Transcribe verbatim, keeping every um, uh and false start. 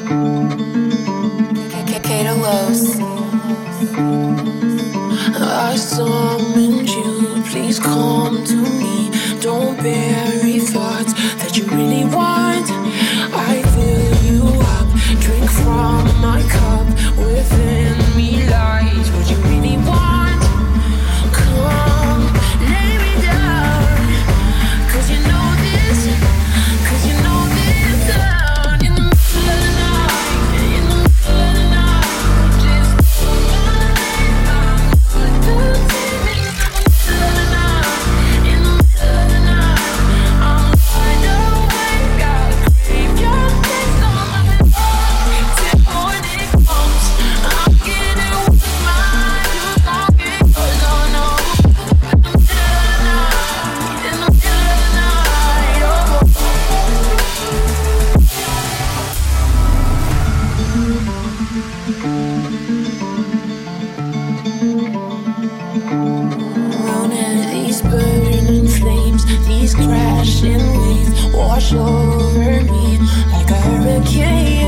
Kato Los. I summoned you, please come to me. Don't bury thoughts that you really want. I fill you up, drink from my cup. Within me lies what you really want. Come, lay me down, cause you know this, cause you know this sound. In the middle of the night, in the middle of the night, just wanna lay down. In the middle of the night, in the middle of the night, I'm wide awake, gotta crave your taste on my tongue. Till morning comes, I'm getting with mine. You gon' get yours, oh no. In the middle of the night, in the middle of the night, oh. Running these burning flames, these crashing waves wash over me like a hurricane.